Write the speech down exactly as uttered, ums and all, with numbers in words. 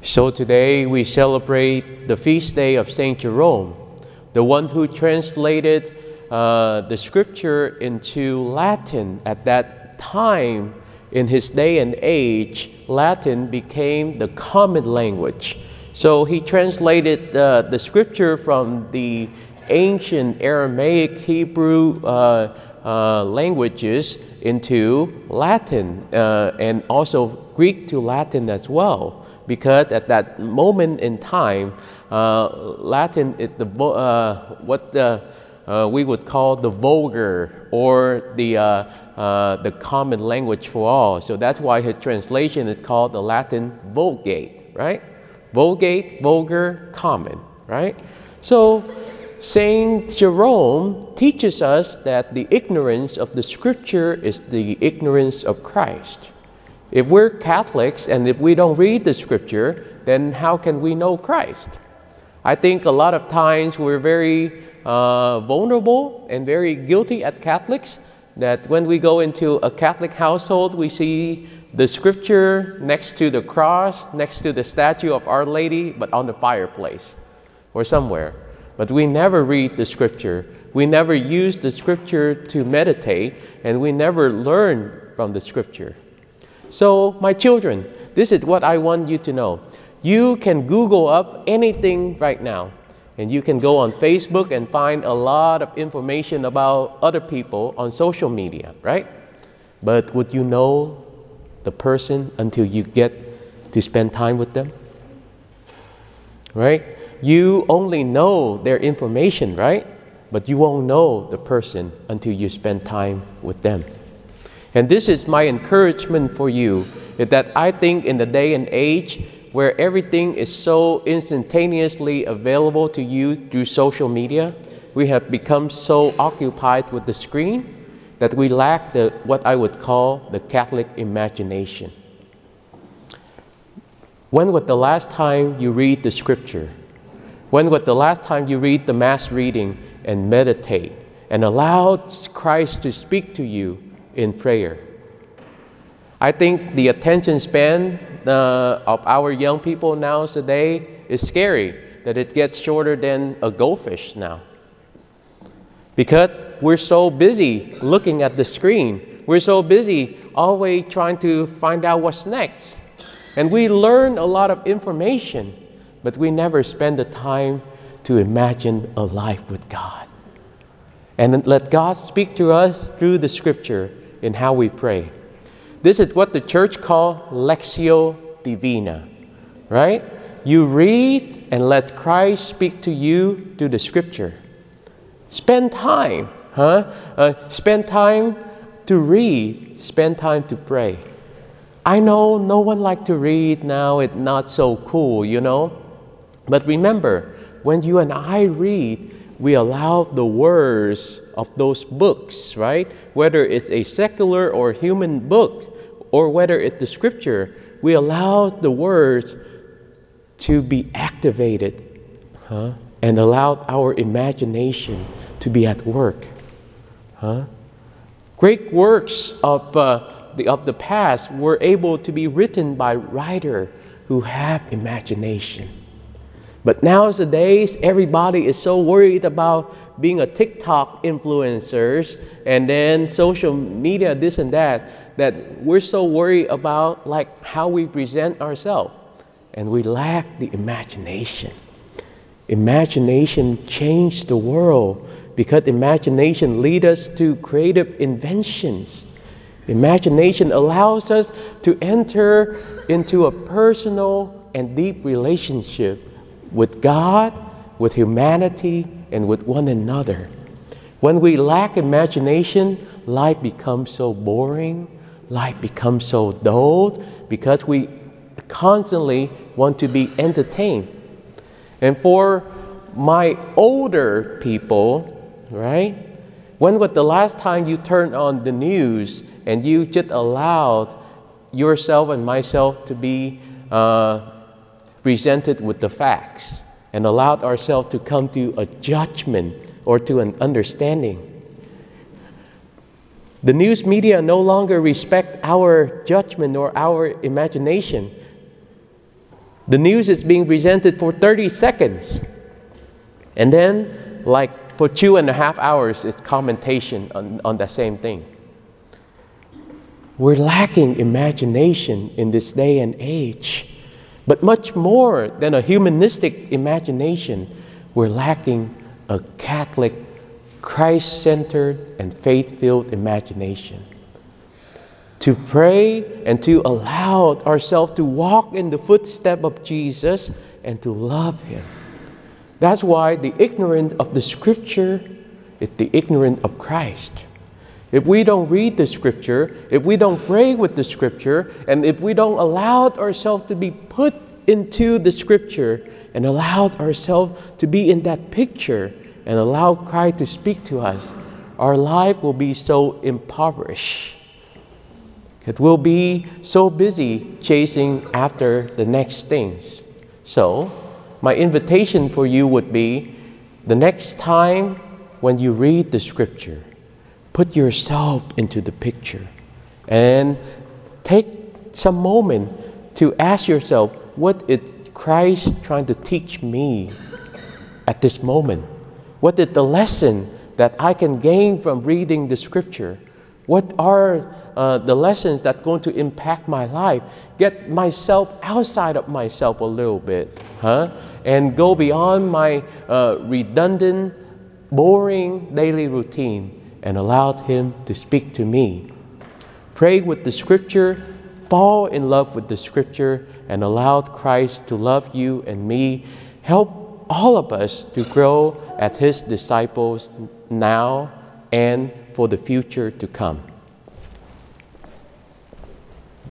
So today we celebrate the feast day of Saint Jerome, the one who translated uh, the scripture into Latin. At that time, in his day and age, Latin became the common language. So he translated uh, the scripture from the ancient Aramaic, Hebrew uh, uh, languages into Latin, uh, and also Greek to Latin as well. Because at that moment in time, uh, Latin is the uh, what the, uh, we would call the vulgar or the uh, uh, the common language for all. So that's why his translation is called the Latin Vulgate, right? Vulgate, vulgar, common, right? So Saint Jerome teaches us that the ignorance of the Scripture is the ignorance of Christ. If we're Catholics and if we don't read the Scripture, then how can we know Christ? I think a lot of times we're very uh, vulnerable and very guilty as Catholics, that when we go into a Catholic household, we see the Scripture next to the cross, next to the statue of Our Lady, but on the fireplace or somewhere. But we never read the Scripture. We never use the Scripture to meditate, and we never learn from the Scripture. So, my children, this is what I want you to know. You can Google up anything right now, and you can go on Facebook and find a lot of information about other people on social media, right? But would you know the person until you get to spend time with them? Right? You only know their information, right? But you won't know the person until you spend time with them. And this is my encouragement for you, is that I think in the day and age where everything is so instantaneously available to you through social media, we have become so occupied with the screen that we lack the what I would call the Catholic imagination. When was the last time you read the Scripture? When was the last time you read the Mass reading and meditate and allow Christ to speak to you in prayer? I think the attention span uh, of our young people nowadays is scary, that it gets shorter than a goldfish now. Because we're so busy looking at the screen. We're so busy always trying to find out what's next. And we learn a lot of information, but we never spend the time to imagine a life with God. And let God speak to us through the Scripture in how we pray. This is what the church calls Lectio Divina, right? You read and let Christ speak to you through the Scripture. Spend time, huh? Uh, spend time to read. Spend time to pray. I know no one likes to read now. It's not so cool, you know. But remember, when you and I read, we allow the words of those books, right? Whether it's a secular or human book, or whether it's the Scripture, we allow the words to be activated, huh? And allow our imagination to be at work, huh? Great works of uh, the of the past were able to be written by writers who have imagination. But nowadays, everybody is so worried about being a TikTok influencers and then social media, this and that, that we're so worried about like how we present ourselves. And we lack the imagination. Imagination changed the world because imagination leads us to creative inventions. Imagination allows us to enter into a personal and deep relationship with God, with humanity, and with one another. When we lack imagination, life becomes so boring, life becomes so dull, because we constantly want to be entertained. And for my older people, right? When was the last time you turned on the news and you just allowed yourself and myself to be uh, presented with the facts and allowed ourselves to come to a judgment or to an understanding? The news media no longer respect our judgment or our imagination. The news is being presented for thirty seconds. And then, like for two and a half hours, it's commentation on, on that same thing. We're lacking imagination in this day and age. But much more than a humanistic imagination, we're lacking a Catholic, Christ-centered, and faith-filled imagination. To pray and to allow ourselves to walk in the footsteps of Jesus and to love Him. That's why the ignorant of the Scripture is the ignorant of Christ. If we don't read the Scripture, if we don't pray with the Scripture, and if we don't allow ourselves to be put into the Scripture and allow ourselves to be in that picture and allow Christ to speak to us, our life will be so impoverished. It will be so busy chasing after the next things. So, my invitation for you would be, the next time when you read the Scripture, put yourself into the picture and take some moment to ask yourself, what is Christ trying to teach me at this moment? What is the lesson that I can gain from reading the Scripture? What are uh, the lessons that are going to impact my life? Get myself outside of myself a little bit, huh? And go beyond my uh, redundant, boring daily routine and allow Him to speak to me. Pray with the Scripture, fall in love with the Scripture, and allow Christ to love you and me. Help all of us to grow as His disciples now and for the future to come.